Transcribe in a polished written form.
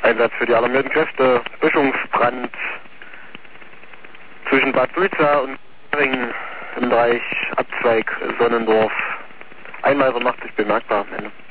Einsatz für die alarmierten Kräfte. Böschungsbrand zwischen Bad Sulza und Hering im Bereich Abzweig Sonnendorf. Einleiser macht sich bemerkbar am Ende.